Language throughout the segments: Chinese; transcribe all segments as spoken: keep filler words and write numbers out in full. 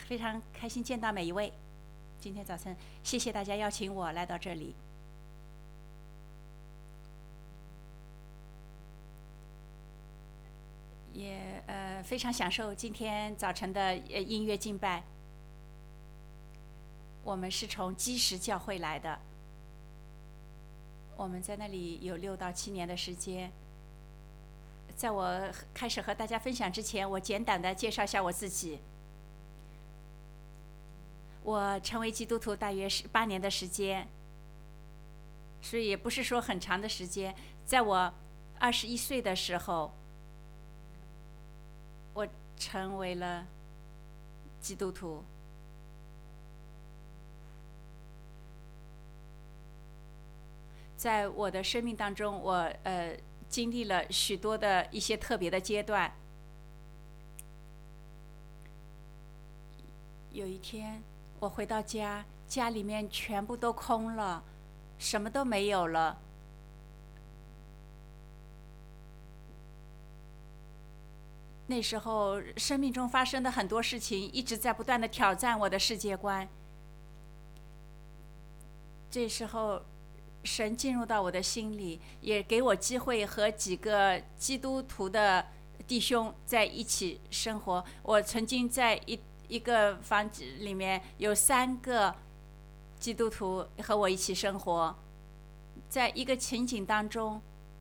非常开心见到每一位。今天早晨，谢谢大家邀请我来到这里。也呃非常享受今天早晨的呃音乐敬拜。我们是从基石教会来的，我们在那里有六到七年的时间。在我开始和大家分享之前，我简短的介绍一下我自己。我成为基督徒大约是八年的时间，所以也不是说很长的时间。在我二十一岁的时候，我成为了基督徒。在我的生命当中，我呃经历了许多的一些特别的阶段。有一天，我回到家，家里面全部都空了，什么都没有了。那时候，生命中发生的很多事情一直在不断的挑战我的世界观。这时候，神进入到我的心里，也给我机会和几个基督徒的弟兄在一起生活。我曾经在一一个房子里面有三个基督徒和我一起生活，在一个情景当中，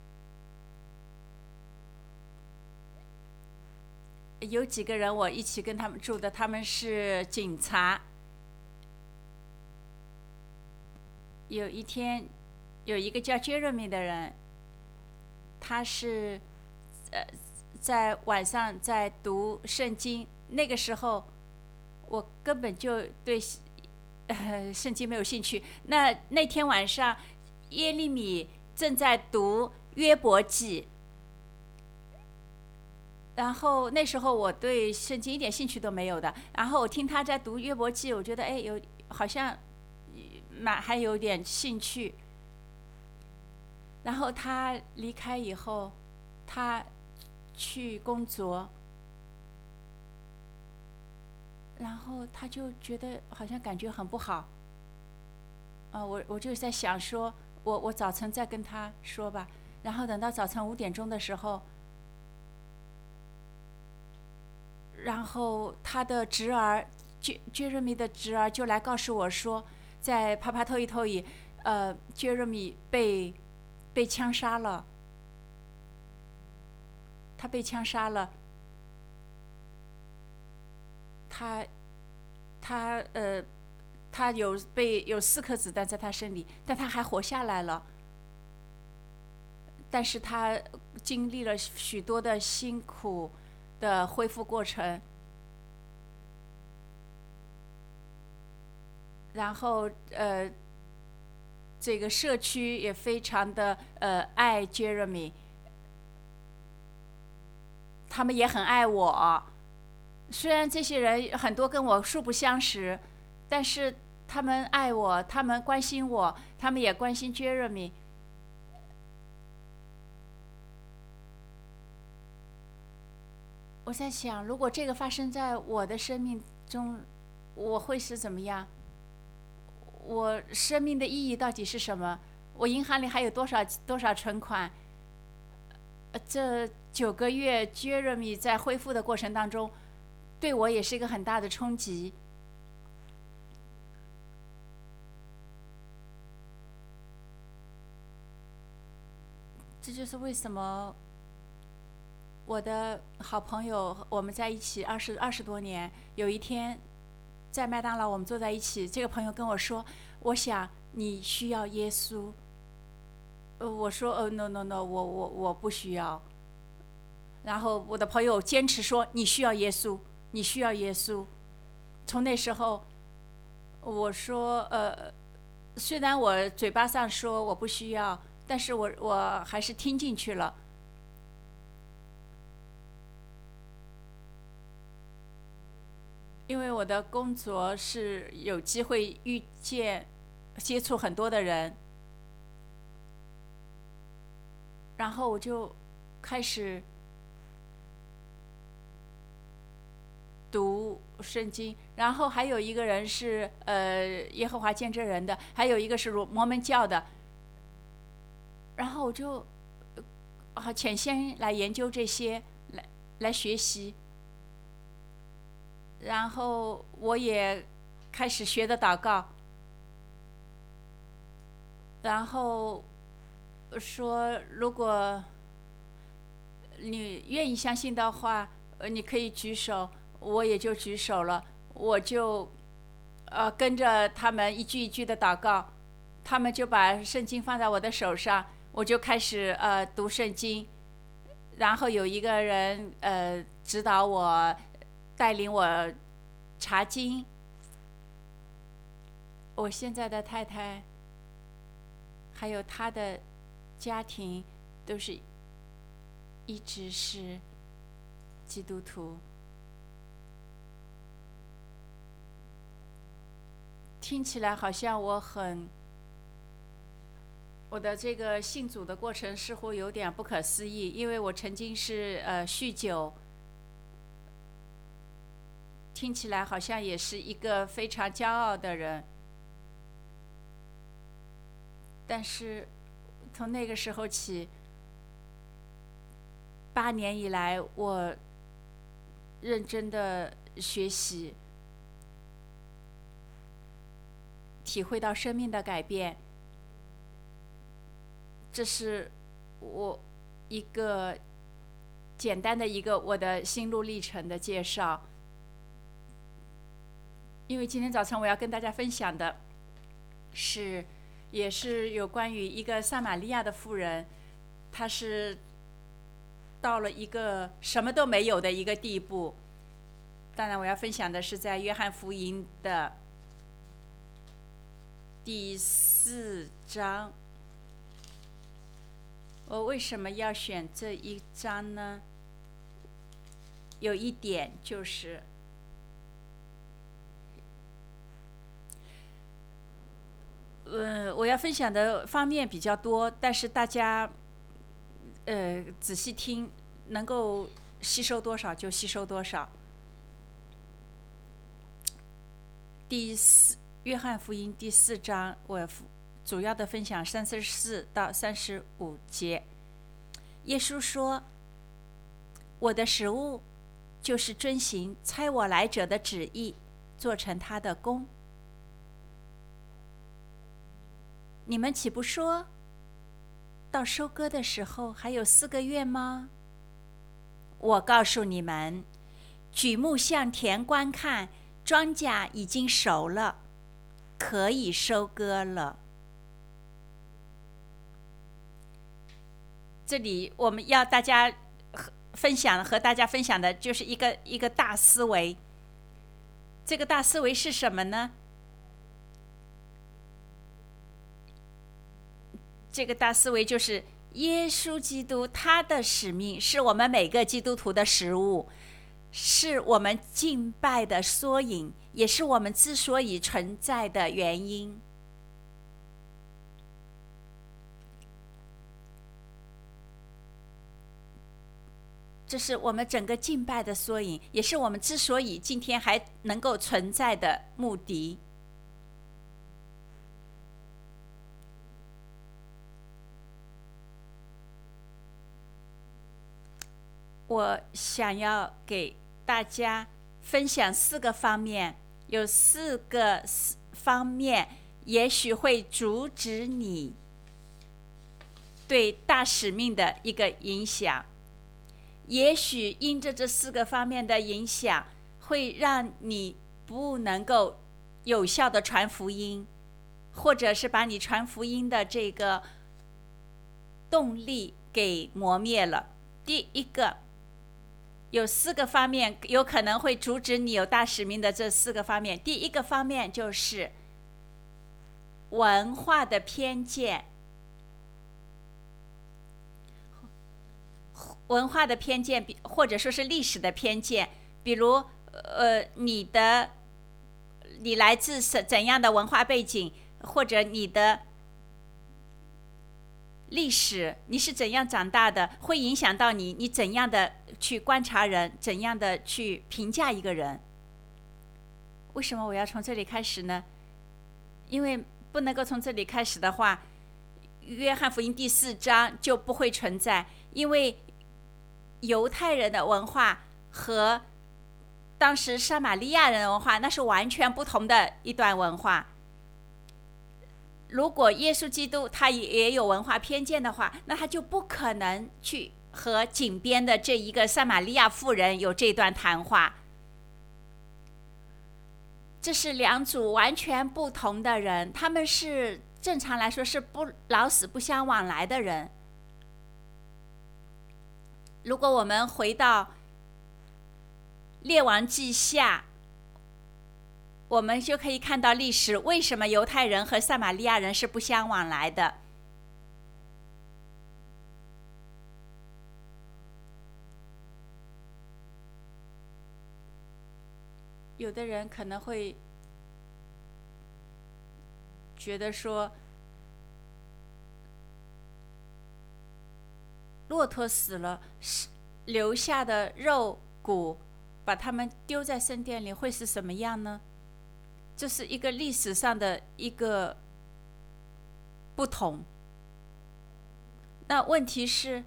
有几个人我一起跟他们住的，他们是警察。有一天，有一个叫 Jeremy 的人，他是呃在晚上在读圣经。那个时候，我根本就对呃圣经没有兴趣。那那天晚上，耶利米正在读约伯记。然后那时候我对圣经一点兴趣都没有的，然后我听他在读约伯记，我觉得哎有好像蛮还有点兴趣。然后他离开以后，他去工作，然后他就觉得好像感觉很不好。呃、我我就在想说，我我早晨再跟他说吧。然后等到早晨五点钟的时候，然后他的侄儿，Jeremy 的侄儿就来告诉我说，在帕帕托伊托伊，呃，Jeremy 被被枪杀了。他被枪杀了。他他呃，他有被有四颗子弹在他身里，但他还活下来了。但是他经历了许多的辛苦的恢复过程。然后呃，这个社区也非常的呃爱 Jeremy， 他们也很爱我。虽然这些人很多跟我素不相识，但是他们爱我，他们关心我，他们也关心 Jeremy。我在想，如果这个发生在我的生命中，我会是怎么样？我生命的意义到底是什么？我银行里还有多少多少存款？这九个月 Jeremy 在恢复的过程当中，对我也是一个很大的冲击。这就是为什么我的好朋友，我们在一起二十二十多年，有一天在麦当劳我们坐在一起，这个朋友跟我说，我想你需要耶稣。呃，我说呃 no no no， 我我我不需要。然后我的朋友坚持说你需要耶稣，你需要耶稣。从那时候，我说呃，虽然我嘴巴上说我不需要，但是我我还是听进去了。因为我的工作是有机会遇见、接触很多的人，然后我就开始读圣经，然后还有一个人是呃耶和华见证人的，还有一个是摩门教的，然后我就啊潜心来研究这些，来来学习，然后我也开始学的祷告，然后说如果你愿意相信的话，呃，你可以举手，我也就举手了，我就呃跟着他们一句一句的祷告，他们就把圣经放在我的手上，我就开始呃读圣经，然后有一个人呃指导我，带领我查经。我现在的太太还有他的家庭都是一直是基督徒。听起来好像我很，我的这个信主的过程似乎有点不可思议，因为我曾经是呃酗酒，听起来好像也是一个非常骄傲的人，但是从那个时候起，八年以来，我认真的学习，体会到生命的改变。这是我一个简单的一个我的心路历程的介绍。因为今天早晨我要跟大家分享的是，也是有关于一个撒玛利亚的妇人，她是到了一个什么都没有的一个地步。当然我要分享的是在约翰福音的第四章。我为什么要选这一章呢？有一点就是，呃，我要分享的方面比较多，但是大家呃仔细听，能够吸收多少就吸收多少。第四，约翰福音第四章，我主要的分享三十四到三十五节。耶稣说：“我的食物就是遵行差我来者的旨意，做成他的工。你们岂不说，到收割的时候还有四个月吗？我告诉你们，举目向田观看，庄稼已经熟了，可以收割了。”这里我们要大家分享和大家分享的就是一个一个大思维。这个大思维是什么呢？这个大思维就是耶稣基督他的使命是我们每个基督徒的食物，是我们敬拜的缩影，也是我们之所以存在的原因。这是我们整个敬拜的缩影，也是我们之所以今天还能够存在的目的。我想要给大家分享四个方面，有四个方面也许会阻止你对大使命的一个影响。也许因着这四个方面的影响，会让你不能够有效的传福音，或者是把你传福音的这个动力给磨灭了。第一个，有四个方面有可能会阻止你有大使命的这四个方面。第一个方面就是文化的偏见。文化的偏见，或者说是历史的偏见，比如呃，你的你来自怎样的文化背景，或者你的历史，你是怎样长大的，会影响到你，你怎样的去观察人，怎样的去评价一个人。为什么我要从这里开始呢？因为不能够从这里开始的话，约翰福音第四章就不会存在，因为犹太人的文化和当时撒玛利亚人的文化那是完全不同的一段文化。如果耶稣基督他也有文化偏见的话，那他就不可能去和井边的这一个撒玛利亚妇人有这段谈话。这是两组完全不同的人，他们是正常来说是不老死不相往来的人。如果我们回到列王记下，我们就可以看到历史，为什么犹太人和撒玛利亚人是不相往来的。有的人可能会觉得说，骆驼死了，留下的肉骨把它们丢在圣殿里会是什么样呢？这是一个历史上的一个不同。那问题是，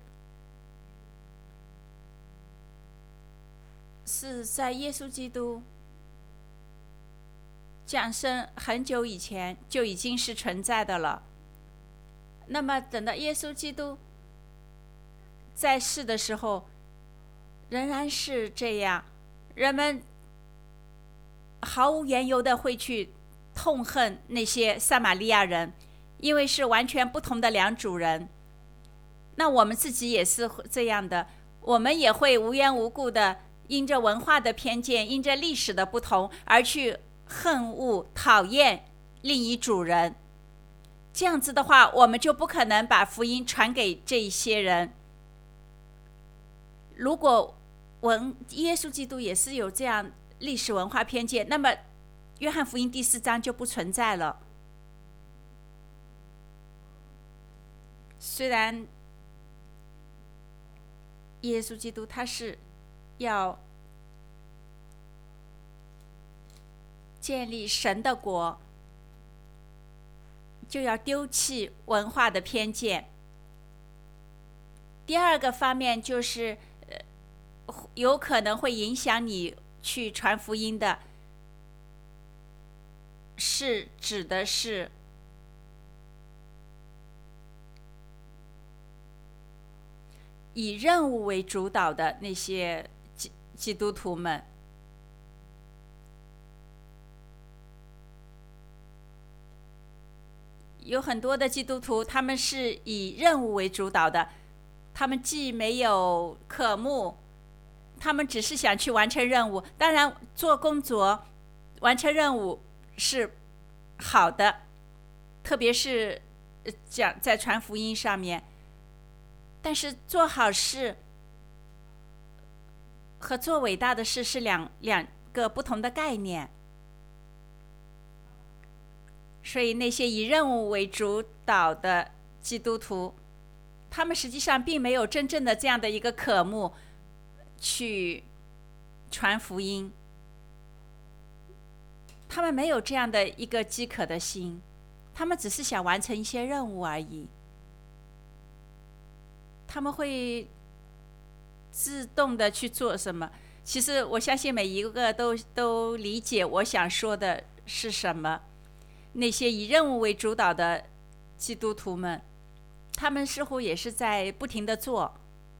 是在耶稣基督降生很久以前就已经是存在的了。那么等到耶稣基督在世的时候，仍然是这样，人们毫无缘由的会去痛恨那些撒玛利亚人，因为是完全不同的两组人。那我们自己也是这样的，我们也会无缘无故的因着文化的偏见，因着历史的不同而去恨恶讨厌另一组人。这样子的话，我们就不可能把福音传给这一些人。如果文耶稣基督也是有这样历史文化偏见，那么约翰福音第四章就不存在了。虽然耶稣基督他是要建立神的国，就要丢弃文化的偏见。第二个方面就是、呃、有可能会影响你去传福音的，是指的是以任务为主导的那些基基督徒们。有很多的基督徒，他们是以任务为主导的，他们既没有渴慕，他们只是想去完成任务。当然做工作完成任务是好的，特别是讲在传福音上面，但是做好事和做伟大的事是两两个不同的概念。所以那些以任务为主导的基督徒，他们实际上并没有真正的这样的一个渴慕去传福音，他们没有这样的一个饥渴的心，他们只是想完成一些任务而已。他们会自动的去做什么？其实我相信每一个都都理解我想说的是什么。那些以任务为主导的基督徒们，他们似乎也是在不停的做，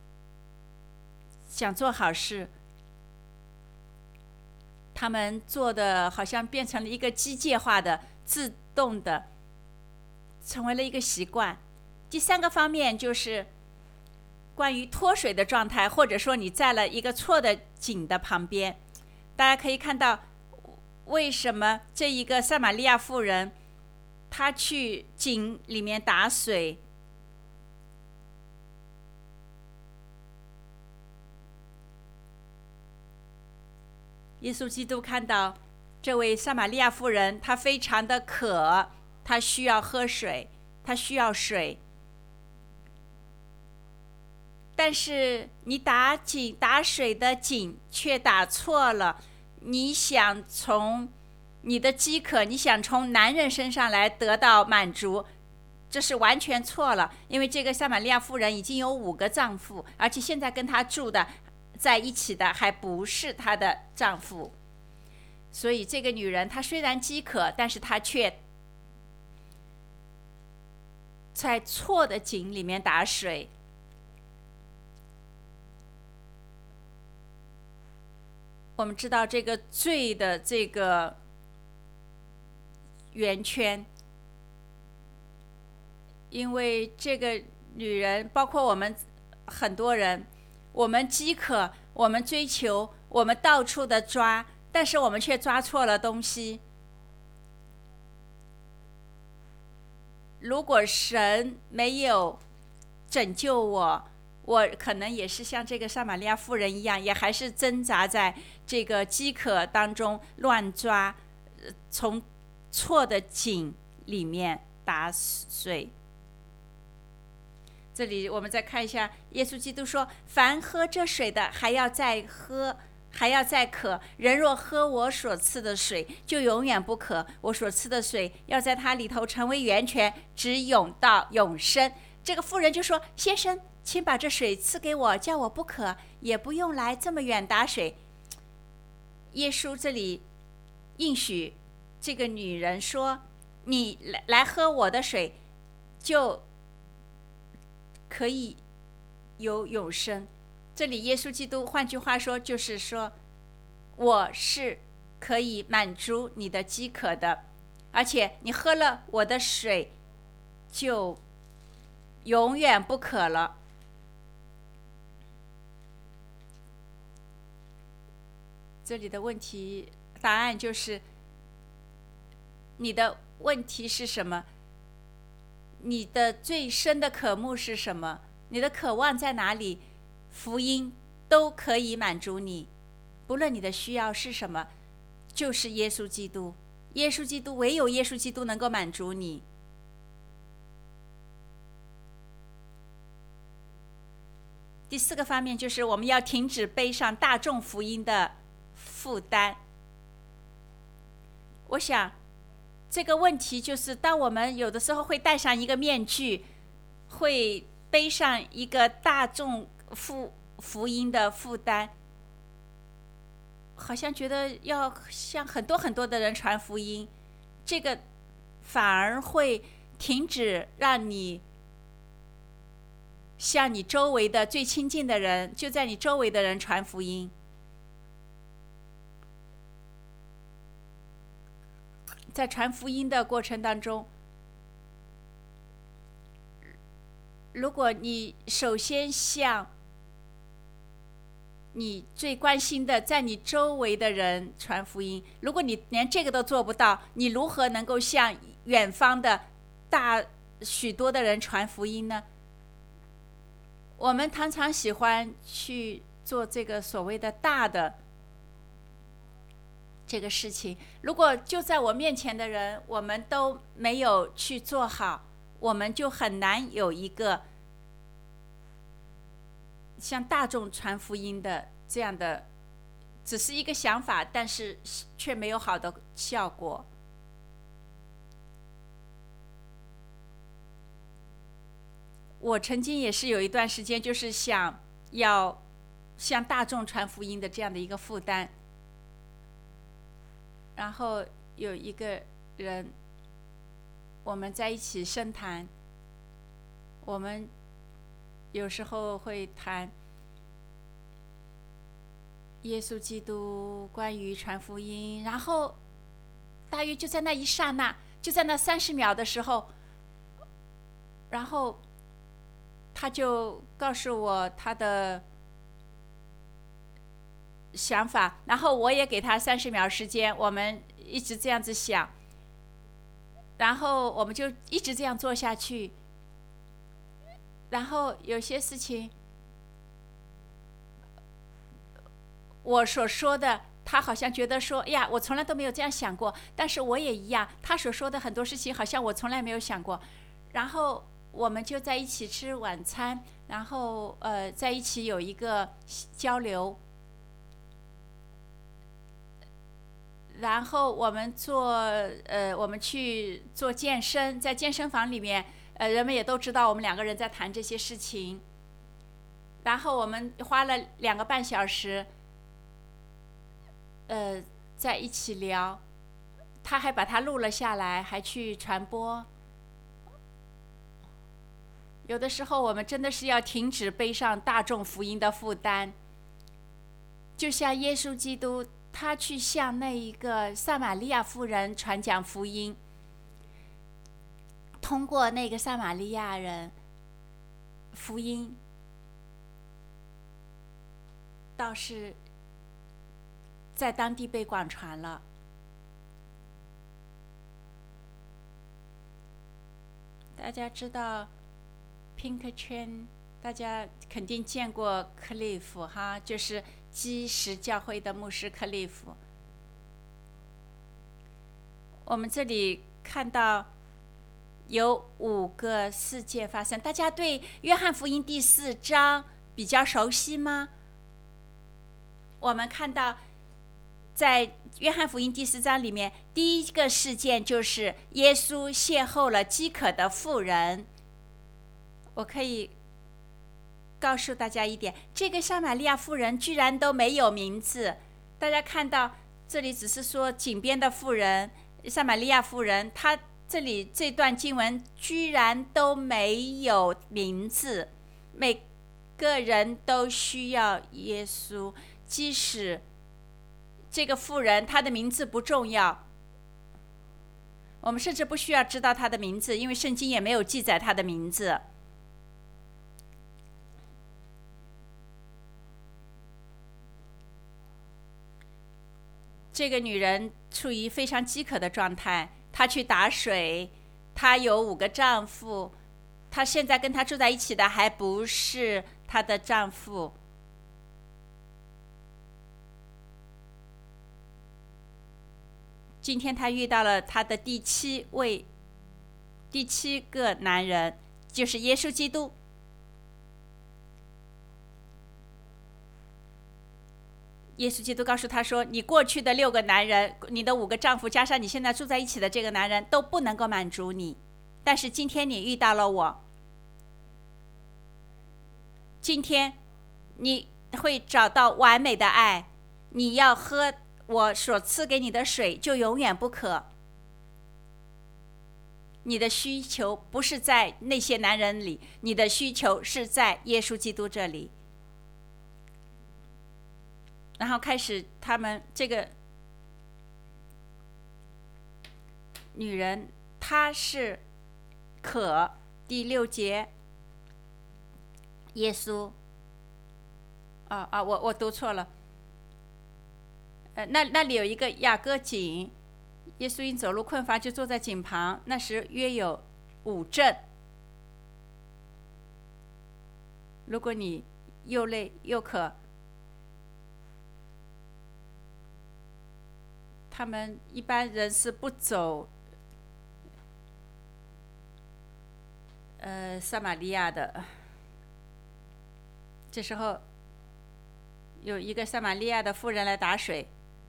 想做好事，他们做的好像变成了一个机械化的、自动的，成为了一个习惯。第三个方面就是关于脱水的状态，或者说你在了一个错的井的旁边。大家可以看到，为什么这一个撒玛利亚妇人她去井里面打水，耶稣基督看到这位撒玛利亚妇人，她非常的渴，她需要喝水，她需要水。 但是你打井打水的井却打错了，你想从你的饥渴，你想从男人身上来得到满足，这是完全错了。因为这个撒玛利亚妇人已经有五个丈夫，而且现在跟她住的在一起的还不是她的丈夫，所以这个女人她虽然饥渴，但是她却在错的井里面打水。我们知道这个罪的这个圆圈，因为这个女人包括我们很多人，我们饥渴，我们追求，我们到处的抓，但是我们却抓错了东西。如果神没有拯救我，我可能也是像这个撒玛利亚妇人一样，也还是挣扎在这个饥渴当中乱抓，从错的井里面打水。这里我们再看一下，耶稣基督说：凡喝这水的还要再喝，还要再渴，人若喝我所赐的水，就永远不渴。我所赐的水要在它里头成为源泉，直涌到永生。这个妇人就说：先生，请把这水赐给我，叫我不渴，也不用来这么远打水。耶稣这里应许这个女人说：你来来喝我的水，就可以有永生。这里耶稣基督换句话说就是说，我是可以满足你的饥渴的，而且你喝了我的水就永远不渴了。这里的问题答案就是，你的问题是什么？你的最深的渴慕是什么？你的渴望在哪里？福音都可以满足你，不论你的需要是什么，就是耶稣基督。耶稣基督，唯有耶稣基督能够满足你。第四个方面就是我们要停止背上大众福音的负担。我想这个问题就是，当我们有的时候会戴上一个面具，会背上一个大众福福音的负担，好像觉得要向很多很多的人传福音，这个反而会停止让你向你周围的最亲近的人，就在你周围的人传福音。在传福音的过程当中，如果你首先向你最关心的在你周围的人传福音，如果你连这个都做不到，你如何能够向远方的大许多的人传福音呢？我们常常喜欢去做这个所谓的大的这个事情，如果就在我面前的人我们都没有去做好，我们就很难有一个向大众传福音的这样的，只是一个想法，但是却没有好的效果。我曾经也是有一段时间就是想要向大众传福音的这样的一个负担，然后有一个人我们在一起深谈，我们有时候会谈耶稣基督关于传福音，然后大约就在那一刹那，就在那三十秒的时候，然后他就告诉我他的想法，然后我也给他三十秒时间，我们一直这样子想，然后我们就一直这样做下去。然后有些事情我所说的，他好像觉得说，哎呀，我从来都没有这样想过，但是我也一样，他所说的很多事情好像我从来没有想过。然后我们就在一起吃晚餐， 然后呃在一起有一个交流。然后我们做呃，我们去做健身，在健身房里面，呃，人们也都知道我们两个人在谈这些事情。然后我们花了两个半小时，呃，在一起聊。他还把它录了下来，还去传播。有的时候我们真的是要停止背上大众福音的负担，就像耶稣基督。他去向那一个撒玛利亚妇人传讲福音，通过那个撒玛利亚人，福音倒是在当地被广传了。大家知道 Pink 圈，大家肯定见过克利夫哈，就是基石教会的牧师克利夫。我们这里看到有五个事件发生，大家对约翰福音第四章比较熟悉吗？我们看到在约翰福音第四章里面，第一个事件就是耶稣邂逅了饥渴的妇人。我可以告诉大家一点，这个撒玛利亚妇人居然都没有名字。大家看到这里只是说井边的妇人，撒玛利亚妇人，她这里这段经文居然都没有名字。每个人都需要耶稣，即使这个妇人她的名字不重要，我们甚至不需要知道她的名字，因为圣经也没有记载她的名字。这个女人处于非常饥渴的状态，她去打水，她有五个丈夫，她现在跟她住在一起的还不是她的丈夫。今天她遇到了她的第七位第七个男人，就是耶稣基督。耶稣基督告诉他说，你过去的六个男人，你的五个丈夫加上你现在住在一起的这个男人都不能够满足你，但是今天你遇到了我，今天你会找到完美的爱，你要喝我所赐给你的水就永远不渴。你的需求不是在那些男人里，你的需求是在耶稣基督这里。然后开始他们这个女人她是渴。第六节，耶稣啊啊，我我读错了。呃，那那里有一个雅各井，耶稣因走路困乏，就坐在井旁。那时约有五阵。如果你又累又渴，他们一般人是不走呃撒玛利亚的。这时候有一个撒玛利亚的妇人来打水，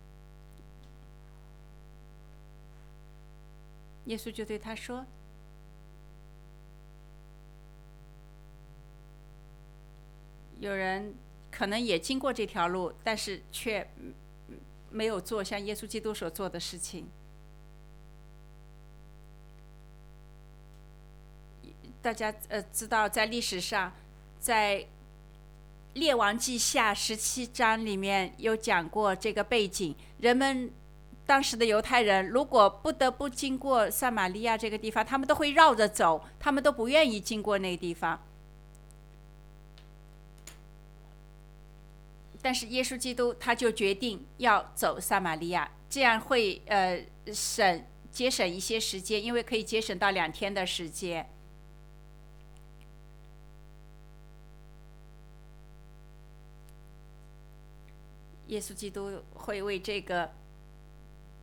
耶稣就对他说，有人可能也经过这条路，但是却没有做像耶稣基督所做的事情。大家呃知道，在历史上，在列王记下十七章里面有讲过这个背景。人们当时的犹太人如果不得不经过撒玛利亚这个地方，他们都会绕着走，他们都不愿意经过那个地方。但是耶稣基督他就决定要走撒玛利亚，这样会呃省节省一些时间，因为可以节省到两天的时间。耶稣基督会为这个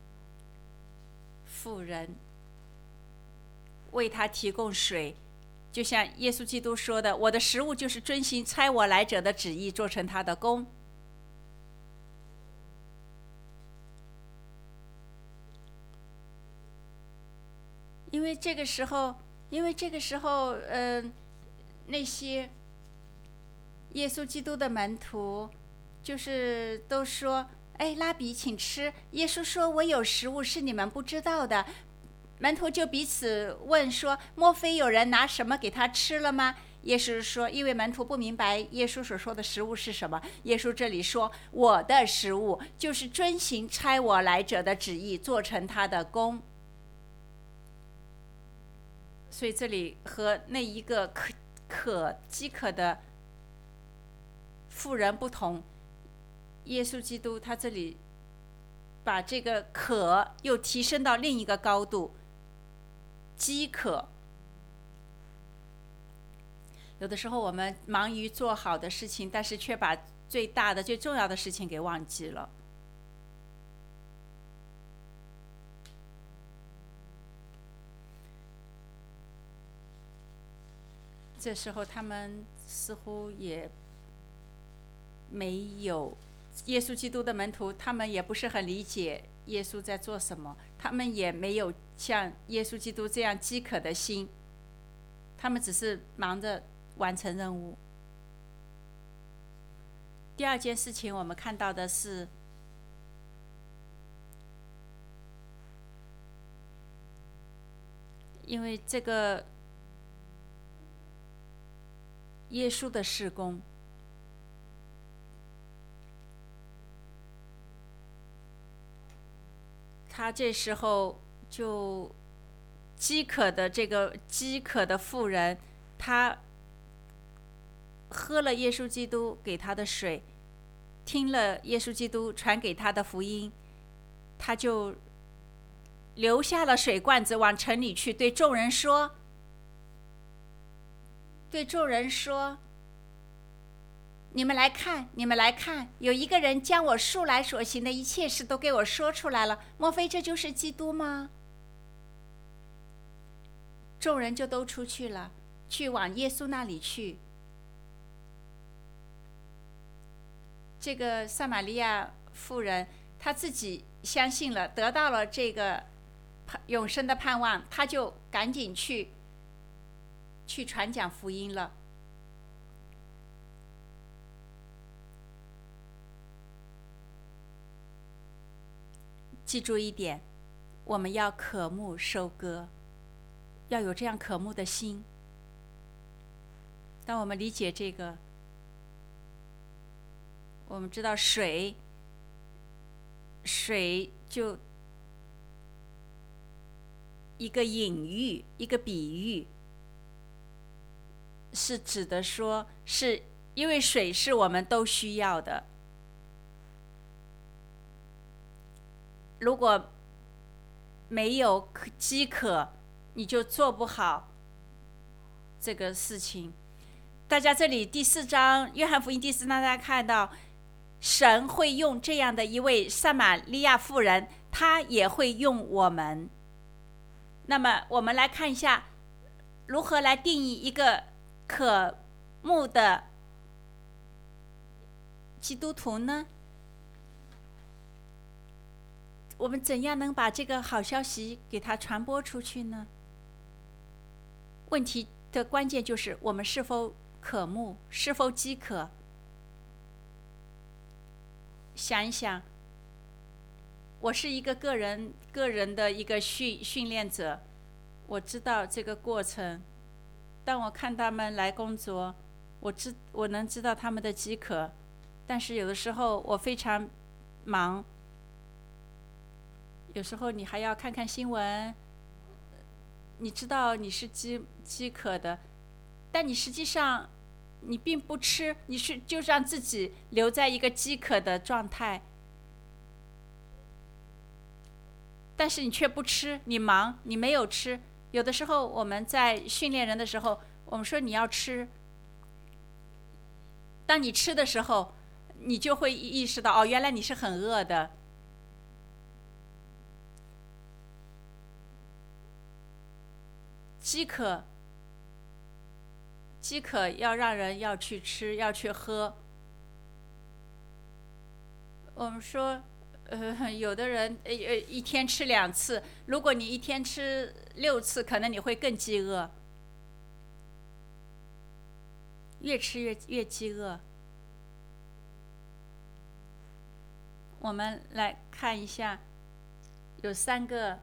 妇人为他提供水， 就像耶稣基督说的，我的食物就是遵行差我来者的旨意，做成他的功。因为这个时候，因为这个时候，嗯、呃，那些耶稣基督的门徒，就是都说：“哎，拉比，请吃。”耶稣说：“我有食物是你们不知道的。”门徒就彼此问说：“莫非有人拿什么给他吃了吗？”耶稣说：“因为门徒不明白耶稣所说的食物是什么。”耶稣这里说：“我的食物就是遵行差我来者的旨意，做成他的功。”所以这里和那一个渴渴饥渴的妇人不同，耶稣基督他这里把这个渴又提升到另一个高度，饥渴。有的时候我们忙于做好的事情，但是却把最大的最重要的事情给忘记了。这时候他们似乎也没有，耶稣基督的门徒他们也不是很理解耶稣在做什么，他们也没有像耶稣基督这样饥渴的心，他们只是忙着完成任务。第二件事情我们看到的是，因为这个耶稣的事工，他这时候就饥渴的这个饥渴的妇人，他喝了耶稣基督给他的水，听了耶稣基督传给他的福音，他就留下了水罐子，往城里去，对众人说：“对众人说，你们来看，你们来看，有一个人将我素来所行的一切事都给我说出来了，莫非这就是基督吗？”众人就都出去了，去往耶稣那里去。这个撒玛利亚妇人，她自己相信了，得到了这个永生的盼望，她就赶紧去去传讲福音了。记住一点，我们要渴慕收割，要有这样渴慕的心。当我们理解这个，我们知道水，水就一个隐喻，一个比喻，是指的说，是因为水是我们都需要的。如果没有饥渴，你就做不好这个事情。大家这里第四章，约翰福音第四章，大家看到神会用这样的一位撒玛利亚妇人，他也会用我们。那么我们来看一下，如何来定义一个渴慕的基督徒呢？我们怎样能把这个好消息给它传播出去呢？问题的关键就是我们是否渴慕，是否饥渴。想一想，我是一个个人个人的一个训训练者，我知道这个过程。当我看他们来工作，我知我能知道他们的饥渴，但是有的时候我非常忙，有时候你还要看看新闻，你知道你是饥饥渴的，但你实际上你并不吃，你是就让自己留在一个饥渴的状态，但是你却不吃，你忙，你没有吃。有的时候我们在训练人的时候，我们说你要吃，当你吃的时候，你就会意识到，哦，原来你是很饿的。饥渴饥渴要让人要去吃，要去喝。我们说，呃，有的人呃呃一天吃两次，如果你一天吃六次，可能你会更饥饿，越吃越越饥饿。我们来看一下，有三个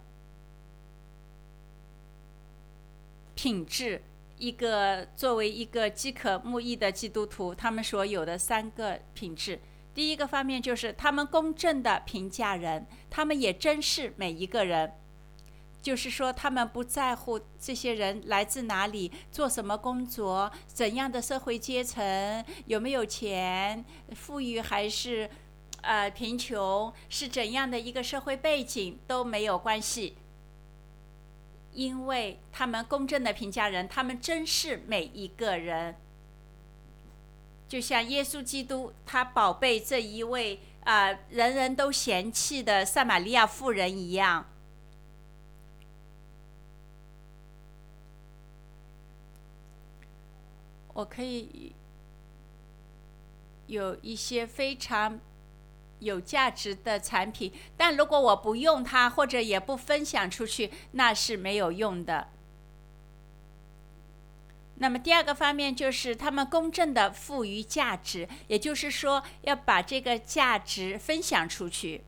品质，一个作为一个饥渴慕义的基督徒，他们所有的三个品质。第一个方面就是他们公正的评价人，他们也珍视每一个人，就是说他们不在乎这些人来自哪里，做什么工作，怎样的社会阶层，有没有钱，富裕还是呃贫穷，是怎样的一个社会背景都没有关系，因为他们公正的评价人，他们珍视每一个人。就像耶稣基督，他宝贝这一位啊、呃、人人都嫌弃的撒玛利亚妇人一样。我可以有一些非常有价值的产品，但如果我不用它，或者也不分享出去，那是没有用的。那么第二个方面就是他们公正的赋予价值，也就是说要把这个价值分享出去。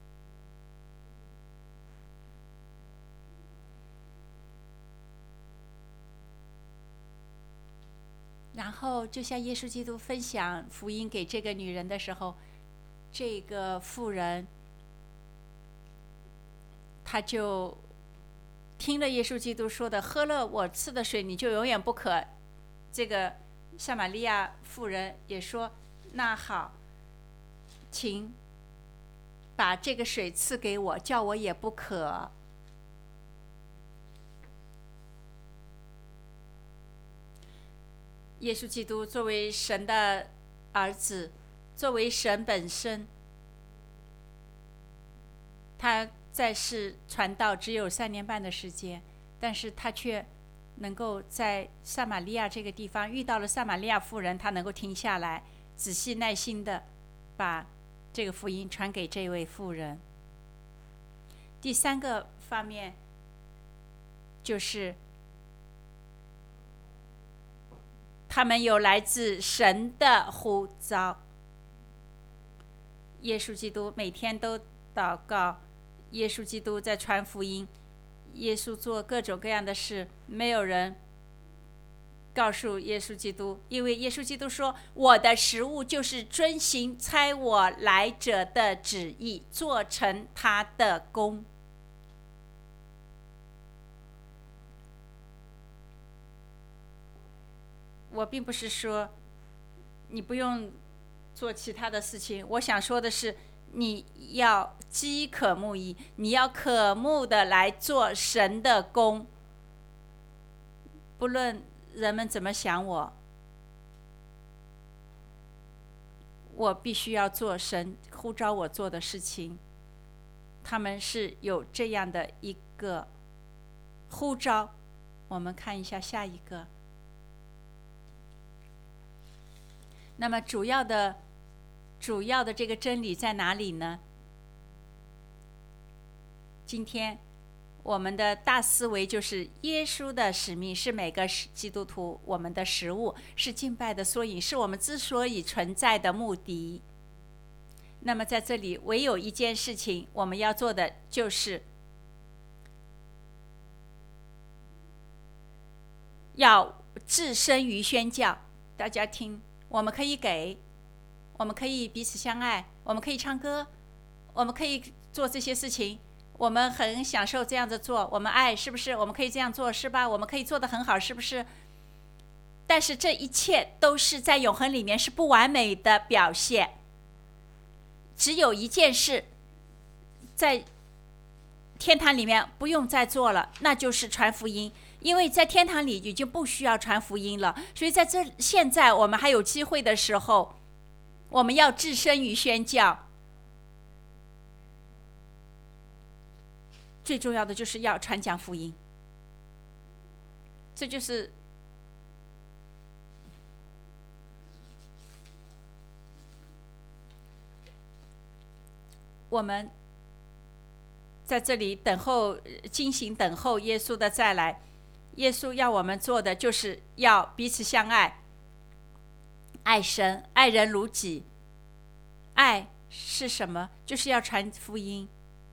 然后就像耶稣基督分享福音给这个女人的时候，这个妇人她就听了耶稣基督说的，喝了我赐的水你就永远不渴。这个撒玛利亚妇人也说，那好，请把这个水赐给我，叫我也不渴。耶稣基督作为神的儿子，作为神本身，他在世传道只有三年半的时间，但是他却能够在撒玛利亚这个地方遇到了撒玛利亚妇人，他能够停下来，仔细耐心的把这个福音传给这位妇人。第三个方面就是他们有来自神的呼召。耶稣基督每天都祷告，耶稣基督在传福音，耶稣做各种各样的事，没有人告诉耶稣基督，因为耶稣基督说，我的食物就是遵行差我来者的旨意，做成他的功。我并不是说你不用做其他的事情，我想说的是，你要饥渴慕义，你要渴慕的来做神的工，不论人们怎么想我，我必须要做神呼召我做的事情。他们是有这样的一个呼召。我们看一下下一个。那么主要的主要的这个真理在哪里呢？今天我们的大思维就是耶稣的使命是每个基督徒我们的食物，是敬拜的缩影，是我们之所以存在的目的。那么在这里唯有一件事情我们要做的，就是要置身于宣教。大家听，我们可以给，我们可以彼此相爱，我们可以唱歌，我们可以做这些事情，我们很享受这样子做，我们爱，是不是？我们可以这样做，是吧？我们可以做得很好，是不是？但是这一切都是在永恒里面是不完美的表现。只有一件事在天堂里面不用再做了，那就是传福音。因为在天堂里已经不需要传福音了，所以在这现在我们还有机会的时候，我们要置身于宣教。最重要的就是要传讲福音，这就是我们在这里等候，进行等候耶稣的再来。耶稣要我们做的就是要彼此相爱，爱神，爱人如己。爱是什么？就是要传福音。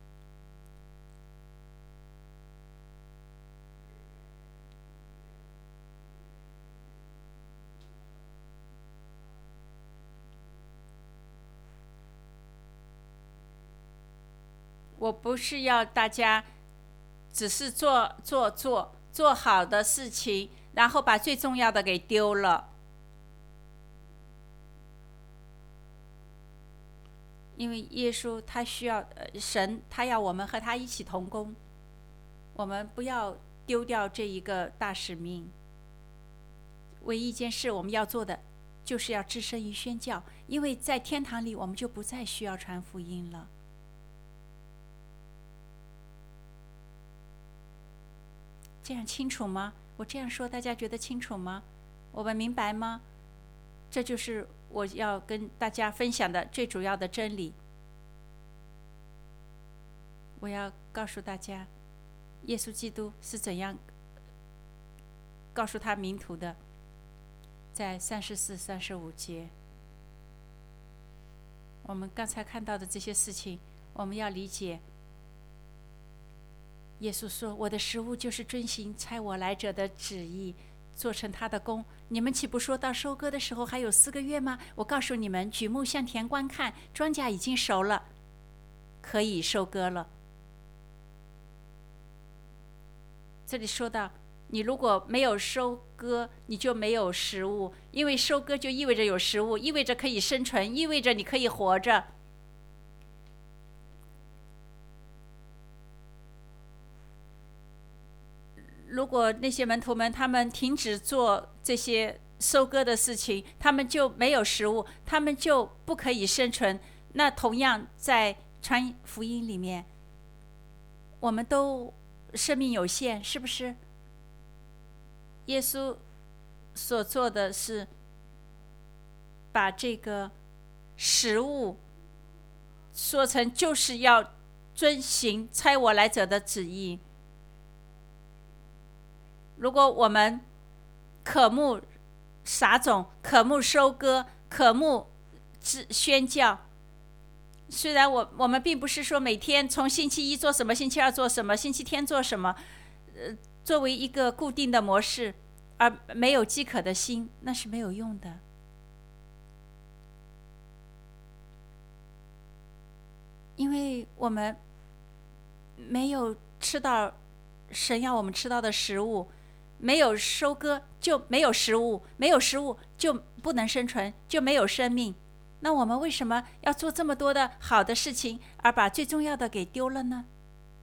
我不是要大家只是做做做做好的事情，然后把最重要的给丢了。因为耶稣他需要、呃、神他要我们和他一起同工，我们不要丢掉这一个大使命。唯一一件事我们要做的就是要置身于宣教，因为在天堂里我们就不再需要传福音了。这样清楚吗？我这样说大家觉得清楚吗？我们明白吗？这就是我要跟大家分享的最主要的真理。我要告诉大家，耶稣基督是怎样告诉他门徒的，在三十四、三十五节。我们刚才看到的这些事情，我们要理解。耶稣说：“我的食物就是遵行差我来者的旨意，做成他的工。你们岂不说到收割的时候还有四个月吗？我告诉你们，举目向田观看，庄稼已经熟了，可以收割了。”这里说到，你如果没有收割，你就没有食物，因为收割就意味着有食物，意味着可以生存，意味着你可以活着。如果那些门徒们他们停止做这些收割的事情，他们就没有食物，他们就不可以生存。那同样在传福音里面，我们都生命有限，是不是？耶稣所做的是把这个食物说成就是要遵行差我来者的旨意。如果我们渴慕撒种，渴慕收割，渴慕宣教，虽然我我们并不是说每天从星期一做什么，星期二做什么，星期天做什么，呃，作为一个固定的模式，而没有饥渴的心，那是没有用的。因为我们没有吃到神要我们吃到的食物。没有收割就没有食物，没有食物就不能生存，就没有生命。那我们为什么要做这么多的好的事情，而把最重要的给丢了呢？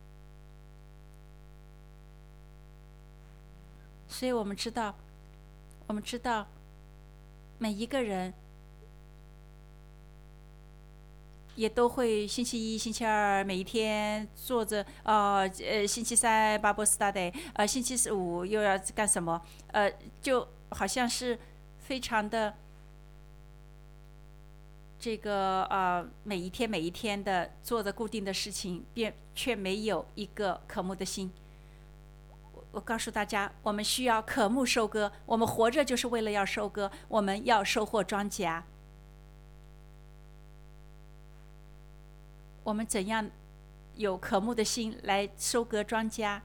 所以我们知道，我们知道每一个人也都会星期一、星期二每一天坐着，呃呃，星期三 Bible study， 呃，星期五又要干什么？呃，就好像是非常的这个呃，每一天每一天的做着固定的事情，便却没有一个渴慕的心。我我告诉大家，我们需要渴慕收割，我们活着就是为了要收割，我们要收获庄稼。我们怎样有渴慕的心来收割庄稼？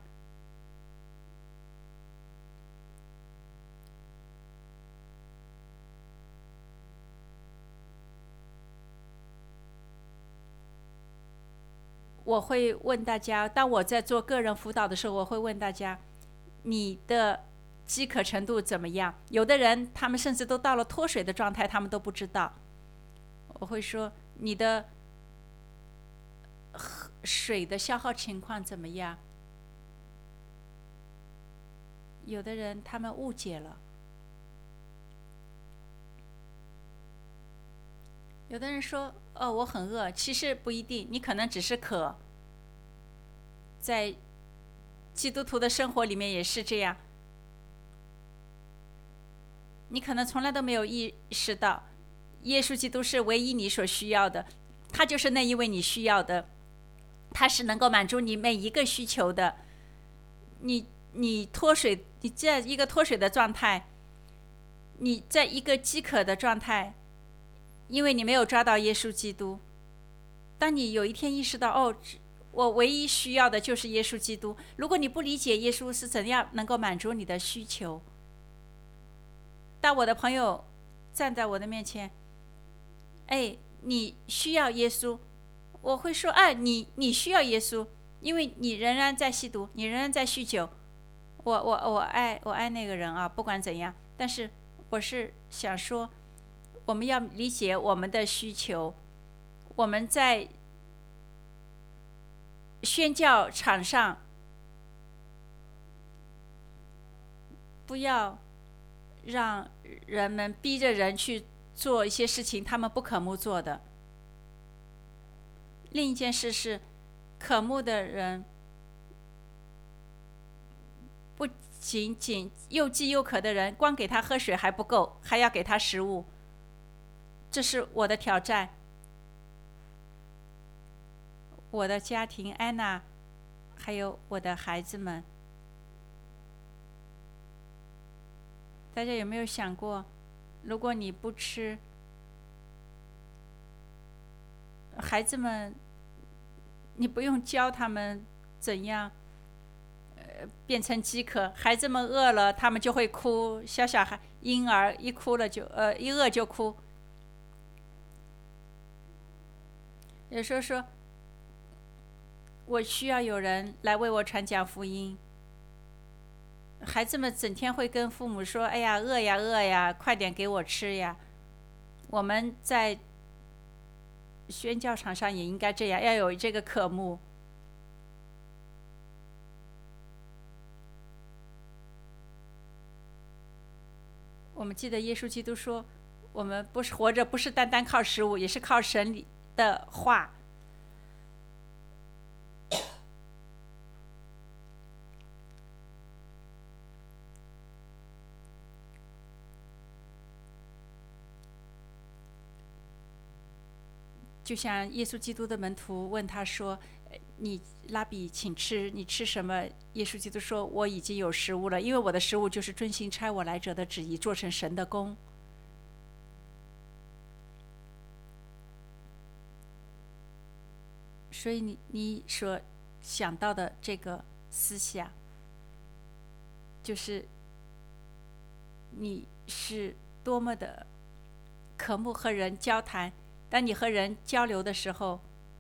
我会问大家，当我在做个人辅导的时候，我会问大家，你的饥渴程度怎么样？有的人他们甚至都到了脱水的状态，他们都不知道。我会说，你的水的消耗情况怎么样？有的人他们误解了，有的人说：“哦，我很饿。”其实不一定，你可能只是渴。在基督徒的生活里面也是这样，你可能从来都没有意识到，耶稣基督是唯一你所需要的。 他就是那一位你需要的，他是能够满足你每一个需求的。你你脱水，你在一个脱水的状态，你在一个饥渴的状态，因为你没有抓到耶稣基督。当你有一天意识到，哦，我唯一需要的就是耶稣基督，如果你不理解耶稣是怎样能够满足你的需求，当我的朋友站在我的面前，哎，你需要耶稣，我会说，哎，你你需要耶稣，因为你仍然在吸毒，你仍然在酗酒。我我我爱我爱那个人啊，不管怎样，但是我是想说，我们要理解我们的需求。我们在宣教场上，不要让人们逼着人去做一些事情他们不渴慕做的。另一件事是，渴慕的人不仅仅又饥又渴的人，光给他喝水还不够，还要给他食物。这是我的挑战。我的家庭，安娜，还有我的孩子们，大家有没有想过，如果你不吃，孩子们，你不用教他们怎样呃变成饥渴，孩子们饿了他们就会哭，小小孩婴儿一哭了就呃一饿就哭。有时候说，我需要有人来为我传讲福音。孩子们整天会跟父母说，哎呀，饿呀饿呀，快点给我吃呀。我们在宣教场上也应该这样，要有这个渴慕。我们记得耶稣基督说，我们不是活着不是单单靠食物，也是靠神里的话。就像耶稣基督的门徒问他说，你拉比请吃，你吃什么？耶稣基督说，我已经有食物了，因为我的食物就是遵行差我来者的旨意，做成神的工。所以你你所想到的这个思想，就是你是多么的渴慕和人交谈。当你和人交流的时候，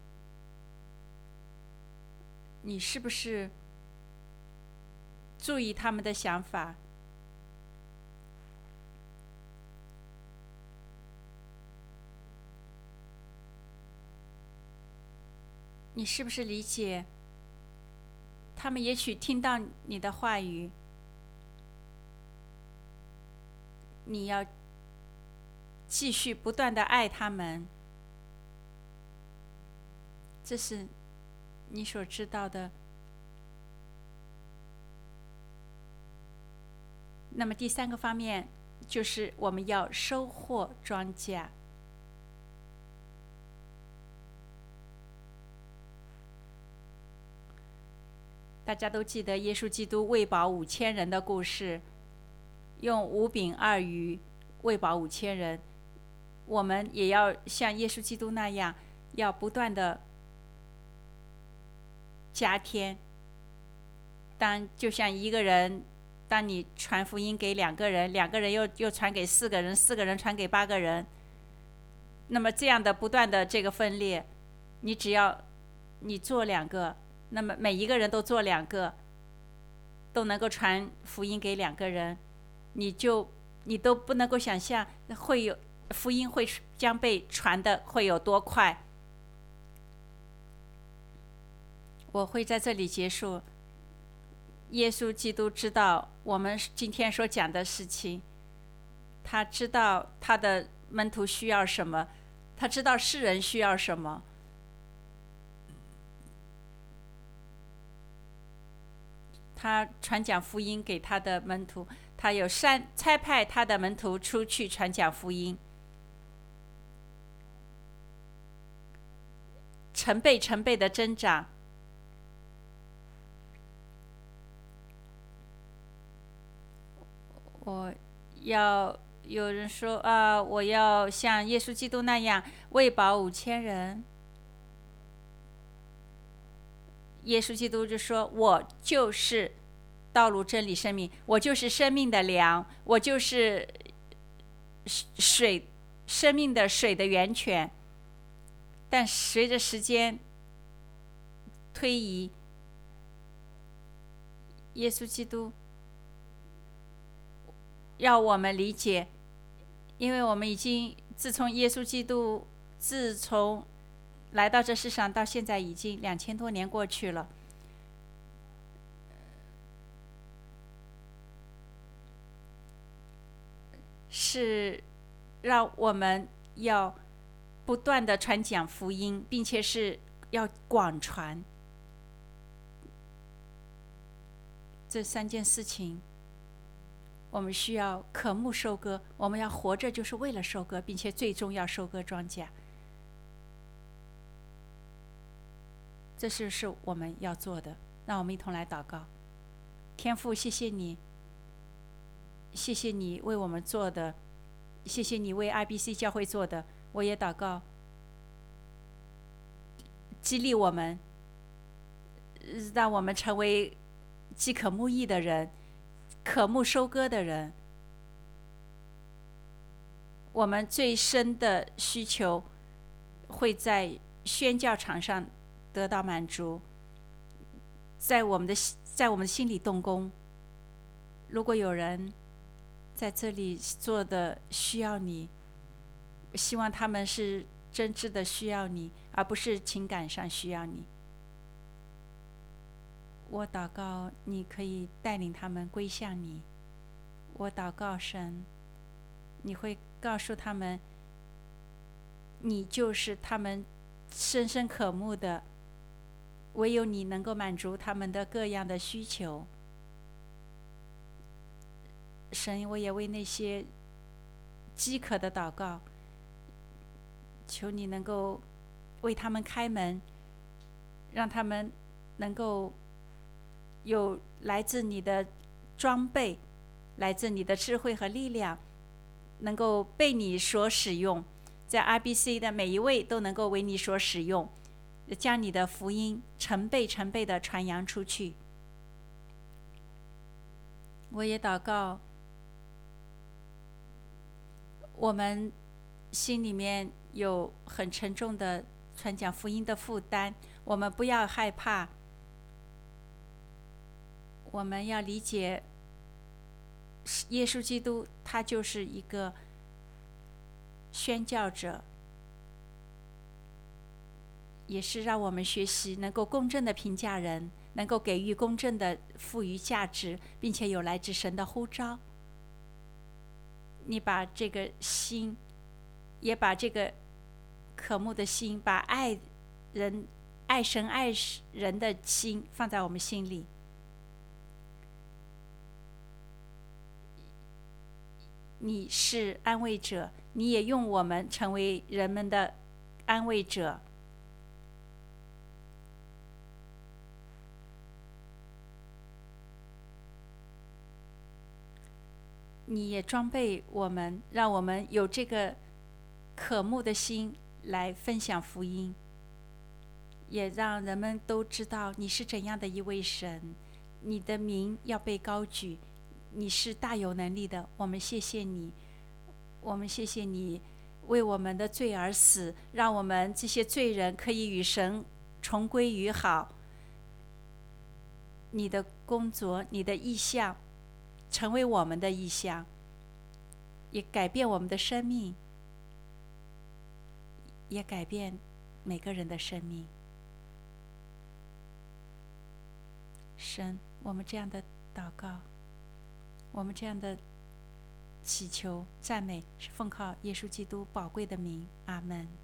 你是不是注意他们的想法？你是不是理解他们也许听到你的话语，你要继续不断的爱他们？这是你所知道的。那么第三个方面就是我们要收获庄稼。大家都记得耶稣基督喂饱五千人的故事，用五饼二鱼喂饱五千人。我们也要像耶稣基督那样，要不断的加添。当就像一个人，当你传福音给两个人，两个人又又传给四个人，四个人传给八个人，那么这样的不断的这个分裂，你只要你做两个，那么每一个人都做两个，都能够传福音给两个人，你就你都不能够想象会有福音会将被传的会有多快。我会在这里结束。耶稣基督知道我们今天所讲的事情，他知道他的门徒需要什么，他知道世人需要什么。他传讲福音给他的门徒，他有差差派他的门徒出去传讲福音。 成倍成倍的增长。我要有人说啊，我要像耶稣基督那样喂饱五千人。耶稣基督就说：“我就是道路、真理、生命，我就是生命的粮，我就是水，生命的水的源泉。”但随着时间推移，耶稣基督要我们理解，因为我们已经自从耶稣基督自从来到这世上到现在已经两千多年过去了，是让我们要不断的传讲福音，并且是要广传这三件事情。我们需要渴慕收割，我们要活着就是为了收割，并且最终要收割庄稼。这是我们要做的。让我们一同来祷告。天父，谢谢你，谢谢你为我们做的，谢谢你为 I B C 教会做的。我也祷告，激励我们，让我们成为饥渴慕义的人，渴慕收割的人。我们最深的需求会在宣教场上得到满足，在我们的在我们的心里动工。如果有人在这里做的需要你，希望他们是真挚的需要你，而不是情感上需要你。我祷告你可以带领他们归向你。我祷告神，你会告诉他们，你就是他们深深渴慕的，唯有你能够满足他们的各样的需求。神，我也为那些饥渴的祷告，求你能够为他们开门，让他们能够有来自你的装备，来自你的智慧和力量，能够被你所使用，在 I B C 的每一位都能够为你所使用，将你的福音成倍成倍的传扬出去。我也祷告，我们心里面有很沉重的传讲福音的负担，我们不要害怕，我们要理解耶稣基督他就是一个宣教者，也是让我们学习能够公正的评价人，能够给予公正的赋予价值，并且有来自神的呼召。你把这个心，也把这个渴慕的心，把爱人、爱神、爱人的心放在我们心里。你是安慰者，你也用我们成为人们的安慰者。你也装备我们，让我们有这个渴慕的心来分享福音，也让人们都知道你是怎样的一位神，你的名要被高举，你是大有能力的。我们谢谢你，我们谢谢你为我们的罪而死，让我们这些罪人可以与神重归于好。你的工作，你的意向成为我们的意向，也改变我们的生命，也改变每个人的生命。神，我们这样的祷告，我们这样的祈求赞美，是奉靠耶稣基督宝贵的名，阿们。